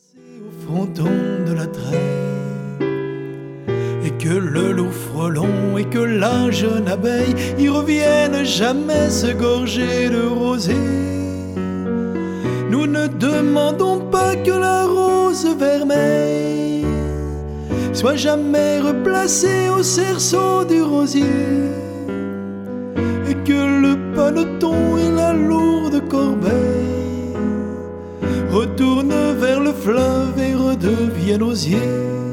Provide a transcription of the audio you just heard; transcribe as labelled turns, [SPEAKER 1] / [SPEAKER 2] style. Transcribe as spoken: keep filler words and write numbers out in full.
[SPEAKER 1] Au fronton de la treille, et que le loup frelon et que la jeune abeille y reviennent jamais se gorger de rosée. Nous ne demandons pas que la rose vermeille soit jamais replacée au cerceau du rosier, et que le paneton et la lourde corbeille retournent vers le fleuve et redeviennent osier.